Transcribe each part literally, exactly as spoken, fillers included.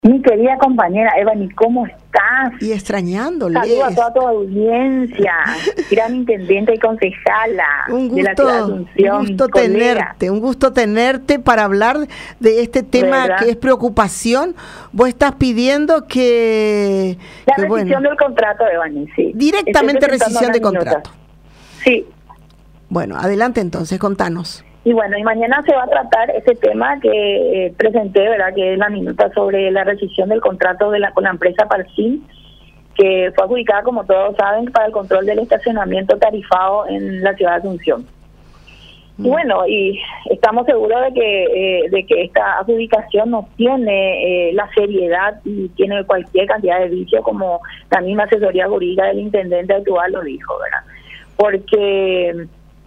Mi querida compañera Evany, ¿cómo estás? Y extrañándole. Saludos a toda tu audiencia, gran intendente y concejala un gusto, de la ciudad de Asunción. Un gusto colega. tenerte, un gusto tenerte para hablar de este tema, ¿verdad?, que es preocupación. Vos estás pidiendo que... La que, rescisión bueno, del contrato, Evany, sí. Directamente rescisión de contrato. Sí. Bueno, adelante entonces, contanos. Y bueno, y mañana se va a tratar ese tema que eh, presenté, ¿verdad?, que es la minuta sobre la rescisión del contrato de la con la empresa Parsim, que fue adjudicada, como todos saben, para el control del estacionamiento tarifado en la ciudad de Asunción. Mm. Y bueno, y estamos seguros de que eh, de que esta adjudicación no tiene eh, la seriedad y tiene cualquier cantidad de vicio, como la misma asesoría jurídica del intendente actual lo dijo, ¿verdad? Porque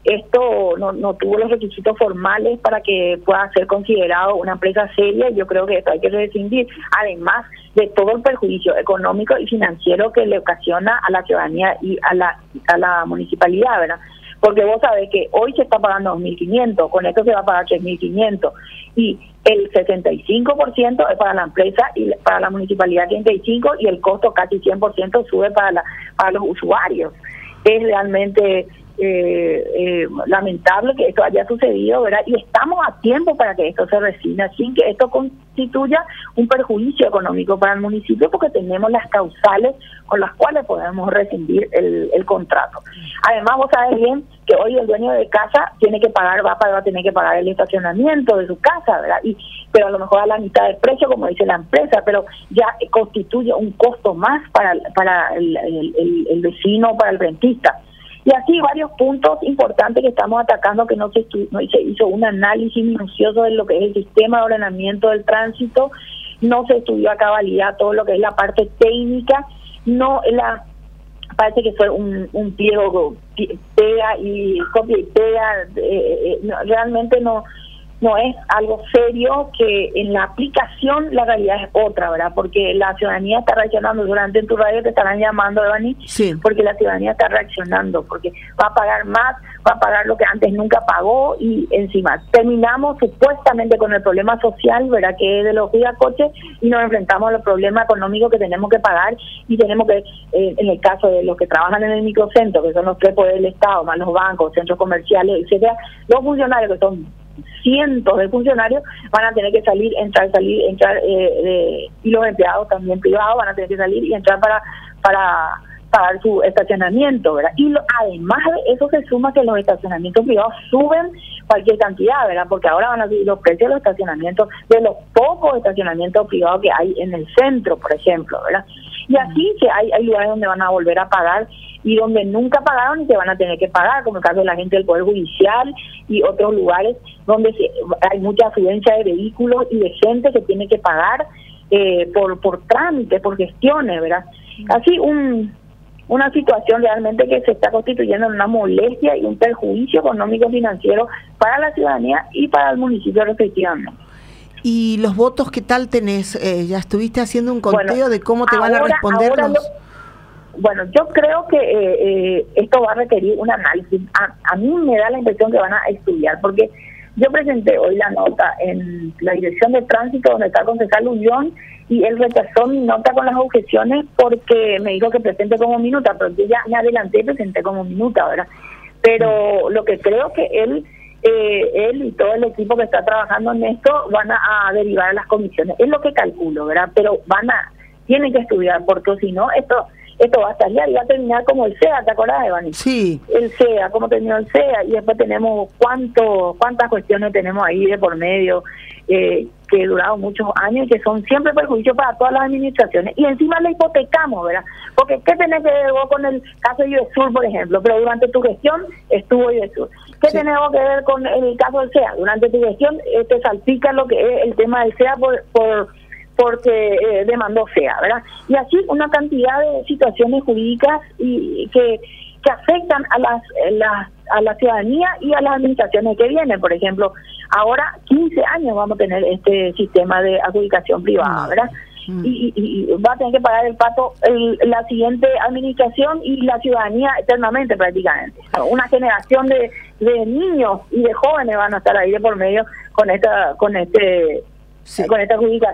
esto no, no tuvo los requisitos formales para que pueda ser considerado una empresa seria, y yo creo que esto hay que rescindir, además de todo el perjuicio económico y financiero que le ocasiona a la ciudadanía y a la a la municipalidad, ¿verdad? Porque vos sabés que hoy se está pagando dos mil quinientos, con esto se va a pagar tres mil quinientos, y el sesenta y cinco por ciento es para la empresa y para la municipalidad treinta y cinco por ciento, y el costo casi cien por ciento sube para la para los usuarios. Es realmente Eh, eh, lamentable que esto haya sucedido, ¿verdad? Y estamos a tiempo para que esto se rescinde, sin que esto constituya un perjuicio económico para el municipio, porque tenemos las causales con las cuales podemos rescindir el, el contrato. Además, vos sabés bien que hoy el dueño de casa tiene que pagar, va a, pagar, va a tener que pagar el estacionamiento de su casa, ¿verdad? Y pero a lo mejor a la mitad del precio, como dice la empresa, pero ya constituye un costo más para, para el, el, el, el vecino, para el rentista. Y así varios puntos importantes que estamos atacando, que no se, no se hizo un análisis minucioso de lo que es el sistema de ordenamiento del tránsito, no se estudió a cabalidad todo lo que es la parte técnica, no la parece que fue un, un pliego pega y copia y pega, eh, eh, no, realmente no no es algo serio, que en la aplicación la realidad es otra, ¿verdad? Porque la ciudadanía está reaccionando. Durante en tu radio te estarán llamando, Evany, sí, porque la ciudadanía está reaccionando, porque va a pagar más, va a pagar lo que antes nunca pagó, y encima terminamos supuestamente con el problema social, ¿verdad?, que es de los cuidacoches, y nos enfrentamos a los problemas económicos que tenemos que pagar, y tenemos que, eh, en el caso de los que trabajan en el microcentro, que son los tres poderes del Estado, más los bancos, centros comerciales, etcétera, los funcionarios, que son cientos de funcionarios, van a tener que salir, entrar, salir, entrar, eh, de, y los empleados también privados van a tener que salir y entrar para para pagar su estacionamiento, ¿verdad? Y lo, además de eso se suma que los estacionamientos privados suben cualquier cantidad, ¿verdad? Porque ahora van a subir los precios de los estacionamientos, de los pocos estacionamientos privados que hay en el centro, por ejemplo, ¿verdad? Y así que hay, hay lugares donde van a volver a pagar, y donde nunca pagaron y que van a tener que pagar, como el caso de la gente del Poder Judicial y otros lugares donde se, hay mucha afluencia de vehículos y de gente que tiene que pagar eh, por por trámites, por gestiones, ¿verdad? Así un una situación realmente que se está constituyendo en una molestia y un perjuicio económico financiero para la ciudadanía y para el municipio respectivamente. ¿Y los votos qué tal tenés? Eh, ¿Ya estuviste haciendo un conteo bueno, de cómo te ahora, van a responder ahora los...? Lo, bueno, yo creo que eh, eh, esto va a requerir un análisis. A, a mí me da la impresión que van a estudiar, porque yo presenté hoy la nota en la Dirección de Tránsito, donde está el concejal Unión, y él rechazó mi nota con las objeciones porque me dijo que presente como minuta, pero yo ya me adelanté y presenté como minuta, ¿verdad? Pero lo que creo que él, eh, él y todo el equipo que está trabajando en esto van a, a derivar a las comisiones. Es lo que calculo, ¿verdad? Pero van a, tienen que estudiar, porque si no, esto... Esto va a estallar y va a terminar como el C E A, ¿te acordás, Evany? Sí. El C E A, cómo terminó el C E A, y después tenemos cuánto, cuántas cuestiones tenemos ahí de por medio, eh, que duraron muchos años y que son siempre perjuicios para todas las administraciones. Y encima la hipotecamos, ¿verdad? Porque ¿qué tenés que ver vos con el caso de Ivesur, por ejemplo? Pero durante tu gestión estuvo Ivesur. ¿Qué sí. tenemos que ver con el caso del C E A? Durante tu gestión eh, te salpica lo que es el tema del C E A por... por porque eh, demandó C E A, ¿verdad? Y así una cantidad de situaciones jurídicas y que que afectan a las, las a la ciudadanía y a las administraciones que vienen. Por ejemplo, ahora quince años vamos a tener este sistema de adjudicación privada, ¿verdad? Mm. Y, y, y va a tener que pagar el pato el, la siguiente administración y la ciudadanía eternamente, prácticamente. Una generación de, de niños y de jóvenes van a estar ahí de por medio con esta con este Sí. con esta adjudicación.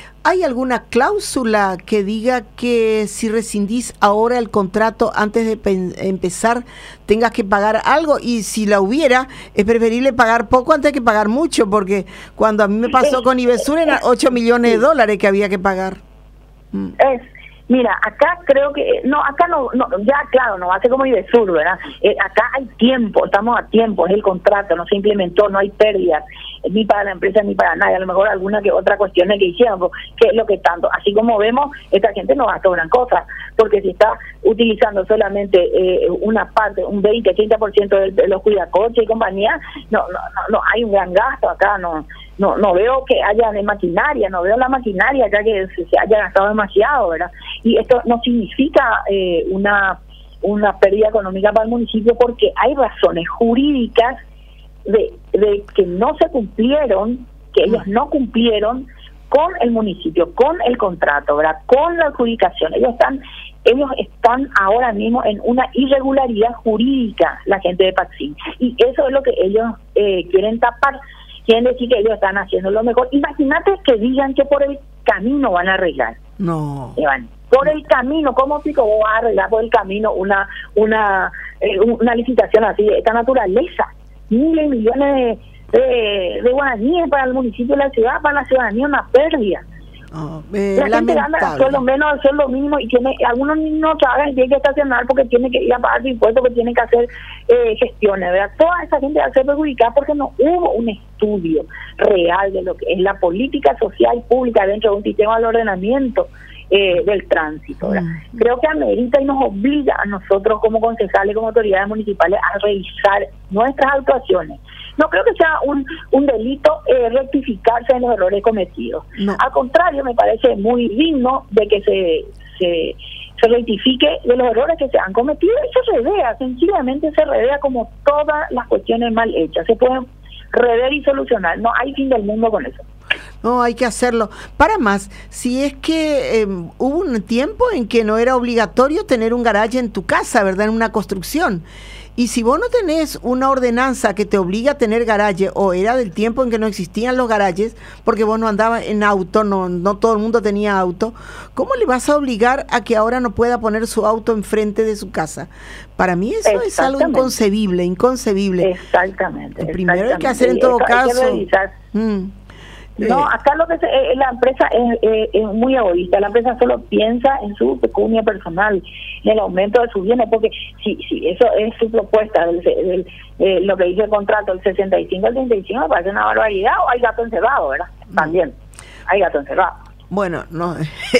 ¿Hay alguna cláusula que diga que si rescindís ahora el contrato antes de empezar tengas que pagar algo? Y si la hubiera, es preferible pagar poco antes que pagar mucho, porque cuando a mí me pasó con Ivesur eran ocho millones de dólares que había que pagar. Mm. Es Mira, acá creo que, no, acá no, no ya claro, no va a ser como Ivesur, ¿verdad? Eh, acá hay tiempo, estamos a tiempo, es el contrato, no se implementó, no hay pérdidas, eh, ni para la empresa ni para nadie, a lo mejor alguna que otra cuestión que hicieron, que es lo que tanto, así como vemos, esta gente no gastó gran cosa, porque si está utilizando solamente eh, una parte, un veinte, treinta por ciento de, de los cuidacoches y compañía, no, no, no, no hay un gran gasto acá, no. No no veo que haya de maquinaria, no veo la maquinaria ya que se, se haya gastado demasiado, ¿verdad? Y esto no significa eh, una una pérdida económica para el municipio, porque hay razones jurídicas de, de que no se cumplieron, que ellos no cumplieron con el municipio, con el contrato, ¿verdad? Con la adjudicación. Ellos están ellos están ahora mismo en una irregularidad jurídica, la gente de Paxin, y eso es lo que ellos eh, quieren tapar. Quieren decir que ellos están haciendo lo mejor. Imagínate que digan que por el camino van a arreglar. No. Iván, por el camino, ¿cómo pico vos vas a arreglar por el camino una una eh, una licitación así de esta naturaleza? Miles y millones de, de, de guaraníes para el municipio de la ciudad, para la ciudadanía una pérdida. Oh, eh, la gente gana sueldo menos, el sueldo mínimo, y tiene algunos no trabajan y tienen que estacionar porque tiene que ir a pagar su impuesto, porque tienen que hacer eh, gestiones, ¿verdad? Toda esa gente va a ser perjudicada porque no hubo un estudio real de lo que es la política social pública dentro de un sistema de ordenamiento eh, del tránsito, ¿verdad? Mm. Creo que amerita y nos obliga a nosotros como concejales, como autoridades municipales, a revisar nuestras actuaciones. No creo que sea un, un delito eh, rectificarse en los errores cometidos. No. Al contrario, me parece muy digno de que se, se, se rectifique de los errores que se han cometido y se revea, sencillamente se revea como todas las cuestiones mal hechas. Se pueden rever y solucionar. No hay fin del mundo con eso. No, hay que hacerlo. Para más, si es que eh, hubo un tiempo en que no era obligatorio tener un garaje en tu casa, ¿verdad? En una construcción. Y si vos no tenés una ordenanza que te obliga a tener garaje, o era del tiempo en que no existían los garajes, porque vos no andabas en auto, no, no todo el mundo tenía auto, ¿cómo le vas a obligar a que ahora no pueda poner su auto enfrente de su casa? Para mí eso es algo inconcebible, inconcebible. Exactamente. Primero hay que hacer en todo caso... Mm. No, acá lo que se, eh, la empresa es, eh, es muy egoísta. La empresa solo piensa en su pecunia personal, en el aumento de sus bienes, porque si si eso es su propuesta, del, del, eh, lo que dice el contrato, el sesenta y cinco al treinta y cinco, me parece una barbaridad. O hay gato encerrado, ¿verdad? También, hay gato encerrado. Bueno, no,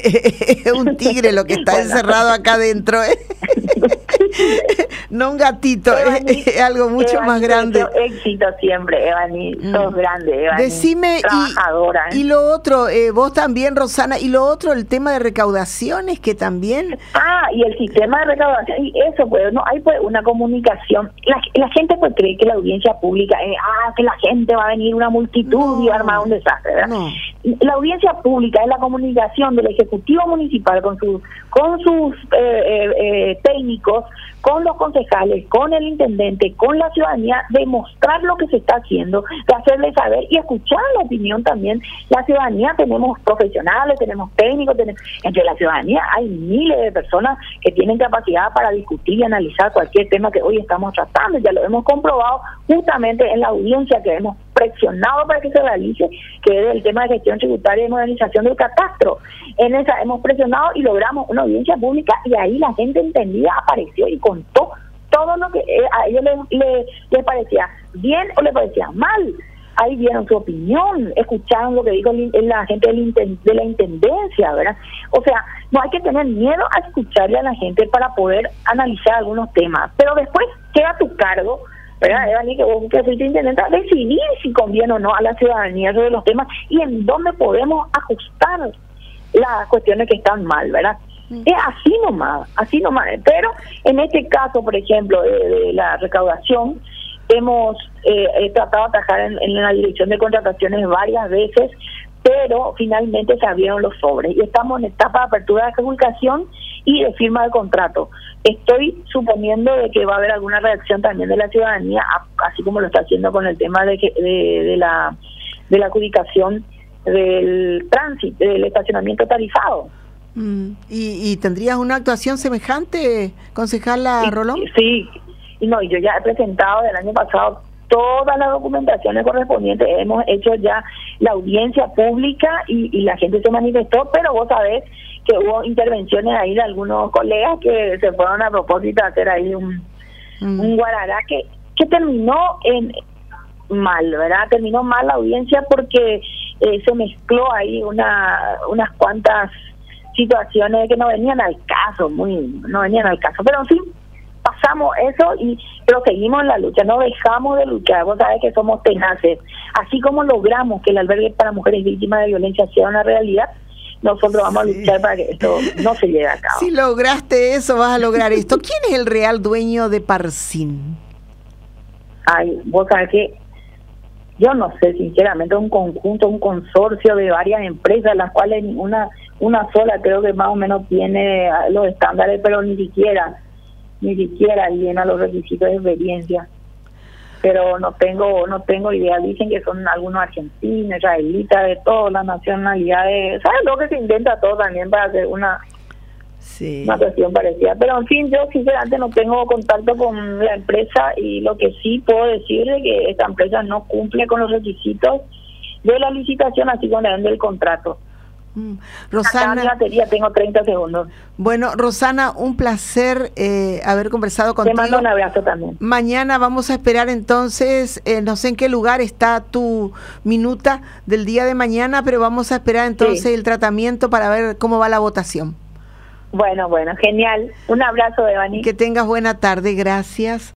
es un tigre lo que está bueno. encerrado acá adentro, ¿eh? No un gatito, Evani, es algo mucho Evani, más grande. Éxito siempre, Evani, mm. sos grande, Evani. Decime, trabajadora. Y, ¿eh? y lo otro, eh, vos también, Rosana, y lo otro, el tema de recaudaciones, que también... Ah, y el sistema de recaudación, y eso, pues, no hay pues una comunicación. La, la gente pues cree que la audiencia pública, eh, ah, que la gente va a venir una multitud no, y armar un desastre, ¿verdad? No. La audiencia pública es la comunicación del Ejecutivo Municipal con sus con sus eh, eh, eh, técnicos, con los concejales, con el intendente, con la ciudadanía, de mostrar lo que se está haciendo, de hacerle saber y escuchar la opinión también. La ciudadanía, tenemos profesionales, tenemos técnicos, tenemos, entre la ciudadanía hay miles de personas que tienen capacidad para discutir y analizar cualquier tema que hoy estamos tratando. Ya lo hemos comprobado justamente en la audiencia que hemos presionado para que se realice, que es el tema de gestión tributaria y modernización del catastro. En esa hemos presionado y logramos una audiencia pública, y ahí la gente entendida apareció y contó todo lo que eh, a ellos les, les, les parecía bien o les parecía mal. Ahí dieron su opinión, escucharon lo que dijo la gente del, de la intendencia, ¿verdad? O sea, no hay que tener miedo a escucharle a la gente para poder analizar algunos temas, pero después queda a tu cargo, ¿verdad, Evani, que vos que fuiste intendente, decidir si conviene o no a la ciudadanía sobre los temas y en dónde podemos ajustar las cuestiones que están mal, ¿verdad? Mm. Es así nomás, así nomás. Pero en este caso, por ejemplo, de, de la recaudación, hemos eh, tratado de atajar en, en la dirección de contrataciones varias veces, pero finalmente se abrieron los sobres y estamos en etapa de apertura de publicación y de firma de contrato. Estoy suponiendo de que va a haber alguna reacción también de la ciudadanía, así como lo está haciendo con el tema de, de, de la de la adjudicación del tránsito, del estacionamiento tarifado. Mm. ¿Y, ¿Y tendrías una actuación semejante, concejala Rolón? Sí, y no, yo ya he presentado del año pasado todas las documentaciones correspondientes, hemos hecho ya la audiencia pública y, y la gente se manifestó, pero vos sabés que hubo intervenciones ahí de algunos colegas que se fueron a propósito a hacer ahí un, mm. un guarará que, que terminó en mal, ¿verdad? Terminó mal la audiencia porque eh, se mezcló ahí una unas cuantas situaciones que no venían al caso, muy no venían al caso, pero en fin, pasamos eso y pero seguimos en la lucha, no dejamos de luchar. Vos sabés que somos tenaces, así como logramos que el albergue para mujeres víctimas de violencia sea una realidad, nosotros vamos sí. a luchar para que esto no se lleve a cabo. Si lograste eso, vas a lograr esto. ¿Quién es el real dueño de Parcín? Ay, vos sabés que yo no sé, sinceramente, un conjunto, un consorcio de varias empresas, las cuales una una sola creo que más o menos tiene los estándares, pero ni siquiera, ni siquiera llena los requisitos de experiencia. Pero no tengo no tengo idea, dicen que son algunos argentinos, israelitas, de todas las nacionalidades, ¿sabes? Lo que se inventa todo también para hacer una... Sí. Una cuestión parecida, pero en fin, yo sinceramente no tengo contacto con la empresa y lo que sí puedo decir es que esta empresa no cumple con los requisitos de la licitación, así como la del contrato. Mm. Rosana, acá en batería tengo treinta segundos. Bueno, Rosana, un placer eh, haber conversado contigo. Te mando un abrazo también. Mañana vamos a esperar entonces, eh, no sé en qué lugar está tu minuta del día de mañana, pero vamos a esperar entonces sí. el tratamiento para ver cómo va la votación. Bueno, bueno, genial. Un abrazo, Devani. Que tengas buena tarde, gracias.